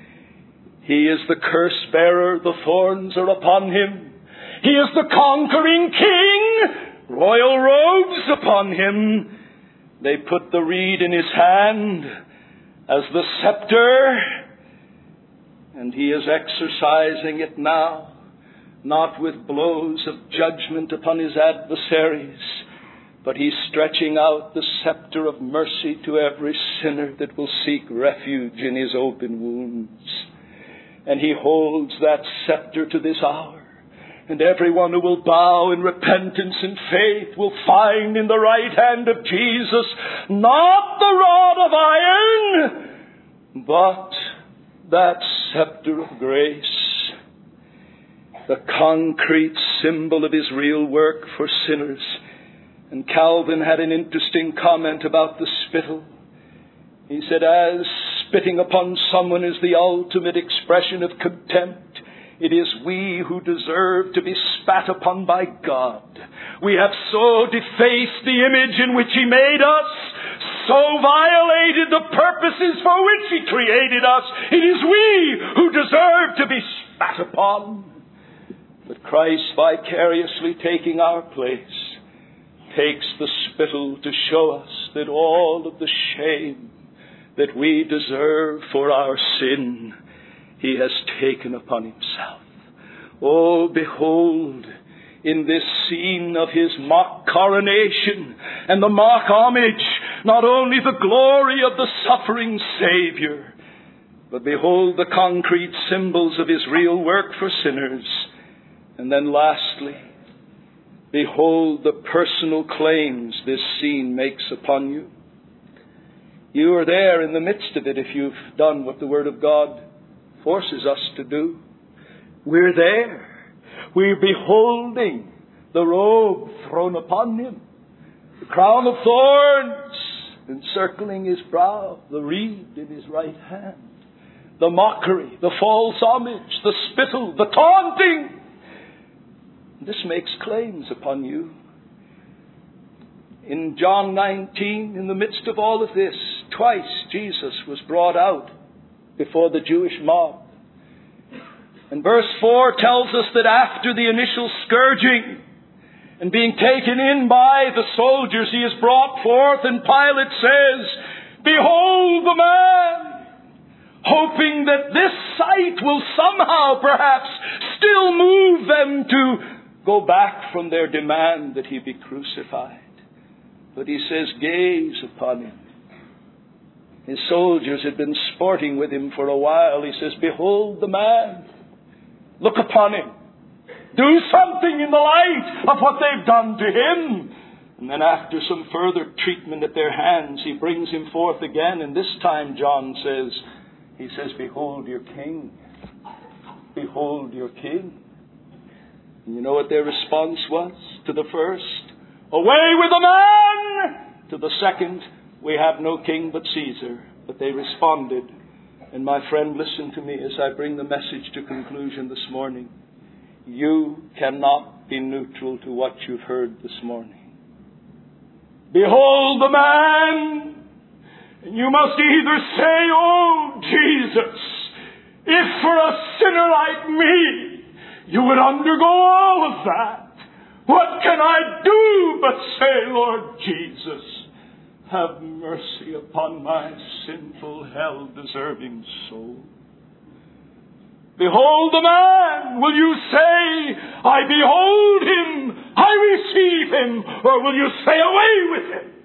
He is the curse bearer. The thorns are upon him. He is the conquering king. Royal robes upon him. They put the reed in his hand as the scepter, and he is exercising it now, not with blows of judgment upon his adversaries, but he's stretching out the scepter of mercy to every sinner that will seek refuge in his open wounds. And He holds that scepter to this hour. And everyone who will bow in repentance and faith will find in the right hand of Jesus not the rod of iron, but that scepter of grace, the concrete symbol of His real work for sinners. And Calvin had an interesting comment about the spittle. He said, as spitting upon someone is the ultimate expression of contempt, it is we who deserve to be spat upon by God. We have so defaced the image in which He made us, so violated the purposes for which He created us. It is we who deserve to be spat upon. But Christ, vicariously taking our place, takes the spittle to show us that all of the shame that we deserve for our sin, He has taken upon Himself. Oh, behold, in this scene of His mock coronation and the mock homage, not only the glory of the suffering Savior, but behold the concrete symbols of His real work for sinners. And then lastly, behold the personal claims this scene makes upon you. You are there in the midst of it if you've done what the Word of God forces us to do. We're there. We're beholding the robe thrown upon Him, the crown of thorns encircling His brow, the reed in His right hand, the mockery, the false homage, the spittle, the taunting. This makes claims upon you. In John nineteen, in the midst of all of this, twice Jesus was brought out before the Jewish mob. And verse four tells us that after the initial scourging and being taken in by the soldiers, He is brought forth, and Pilate says, behold the man, hoping that this sight will somehow perhaps still move them to go back from their demand that He be crucified. But He says, gaze upon Him. His soldiers had been sporting with Him for a while. He says, behold the man. Look upon Him. Do something in the light of what they've done to Him. And then after some further treatment at their hands, He brings Him forth again. And this time John says, He says, behold your King. Behold your King. And you know what their response was to the first? Away with the man! To the second, we have no king but Caesar. But they responded. And my friend, listen to me as I bring the message to conclusion this morning. You cannot be neutral to what you've heard this morning. Behold the man! And you must either say, oh, Jesus, if for a sinner like me, you would undergo all of that, what can I do but say, Lord Jesus, have mercy upon my sinful, hell-deserving soul? Behold the man. Will you say, I behold him, I receive him, or will you say, away with him?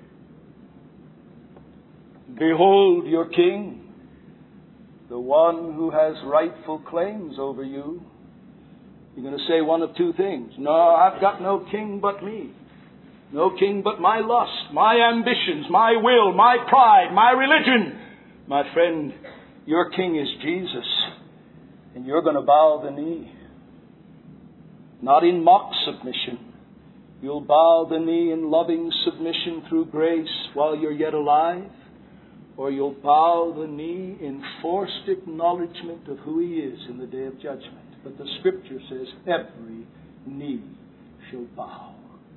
Behold your King, the one who has rightful claims over you. You're going to say one of two things. No, I've got no king but me. No king but my lust, my ambitions, my will, my pride, my religion. My friend, your king is Jesus. And you're going to bow the knee. Not in mock submission. You'll bow the knee in loving submission through grace while you're yet alive. Or you'll bow the knee in forced acknowledgement of who He is in the day of judgment. But the Scripture says every knee shall bow.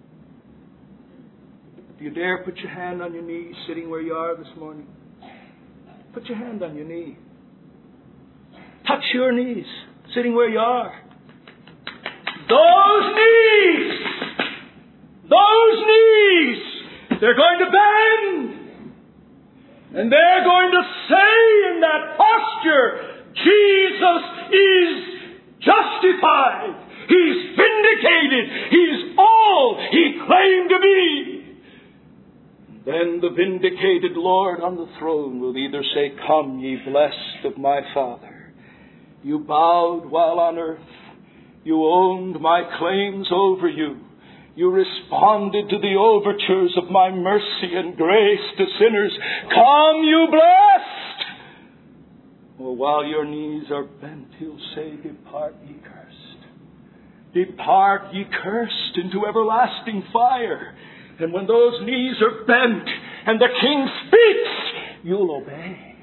If you dare put your hand on your knee sitting where you are this morning. Put your hand on your knee. Touch your knees sitting where you are. Those knees! Those knees! They're going to bend! And they're going to say in that posture, Jesus is justified. He's vindicated. He's all He claimed to be. Then the vindicated Lord on the throne will either say, come, ye blessed of my Father, You bowed while on earth. You owned my claims over you. You responded to the overtures of my mercy and grace to sinners. Come, you blessed! Or while your knees are bent, he'll say, depart, ye cursed. Depart, ye cursed, into everlasting fire. And when those knees are bent and the King speaks, you'll obey.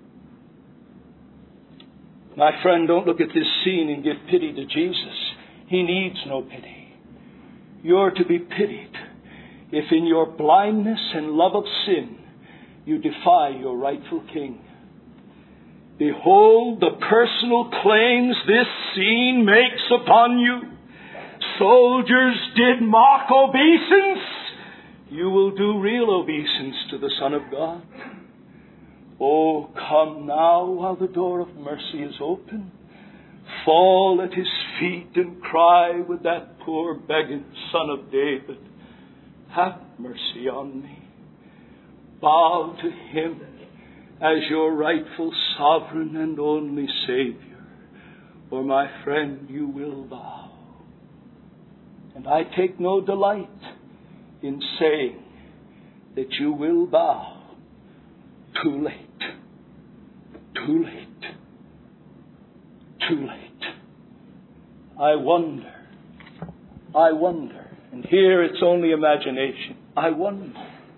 My friend, don't look at this scene and give pity to Jesus. He needs no pity. You're to be pitied if in your blindness and love of sin you defy your rightful King. Behold the personal claims this scene makes upon you. Soldiers did mock obeisance. You will do real obeisance to the Son of God. Oh, come now while the door of mercy is open. Fall at his feet and cry with that poor begging son of David, have mercy on me. Bow to him as your rightful sovereign and only Savior, or my friend, you will bow. And I take no delight in saying that you will bow. Too late. Too late. Too late. I wonder. I wonder. And here it's only imagination. I wonder.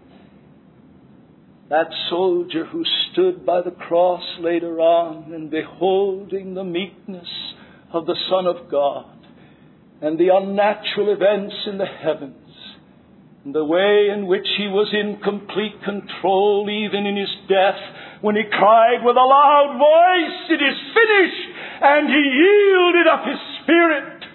That soldier who stood by the cross later on and beholding the meekness of the Son of God and the unnatural events in the heavens, and the way in which he was in complete control even in his death, when he cried with a loud voice, it is finished, and he yielded up his spirit.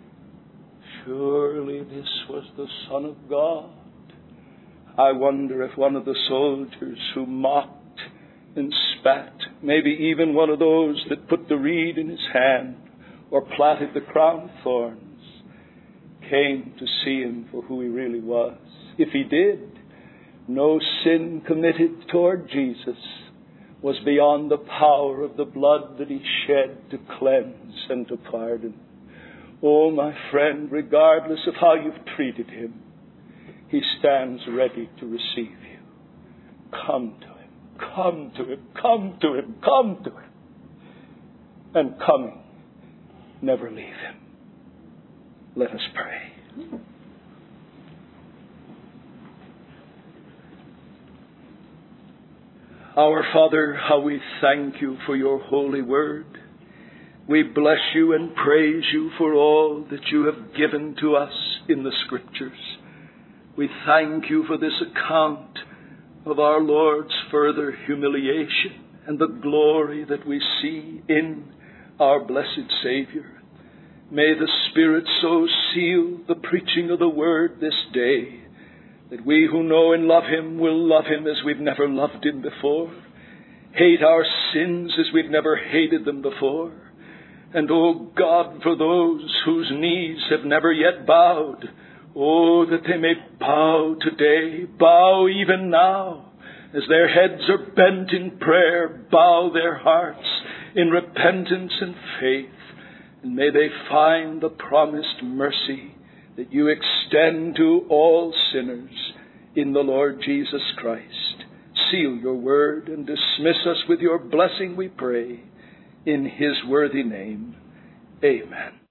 Surely this was the Son of God. I wonder if one of the soldiers who mocked and spat, maybe even one of those that put the reed in his hand or plaited the crown of thorns, came to see him for who he really was. If he did, no sin committed toward Jesus was beyond the power of the blood that he shed to cleanse and to pardon. Oh, my friend, regardless of how you've treated him, he stands ready to receive you. Come to him, come to him, come to him, come to him. And coming, never leave him. Let us pray. Our Father, how we thank you for your holy word. We bless you and praise you for all that you have given to us in the Scriptures. We thank you for this account of our Lord's further humiliation and the glory that we see in our blessed Savior. May the Spirit so seal the preaching of the word this day that we who know and love him will love him as we've never loved him before, hate our sins as we've never hated them before, and, oh God, for those whose knees have never yet bowed, oh, that they may bow today, bow even now, as their heads are bent in prayer, bow their hearts in repentance and faith, and may they find the promised mercy that you extend to all sinners in the Lord Jesus Christ. Seal your word and dismiss us with your blessing, we pray, in his worthy name. Amen.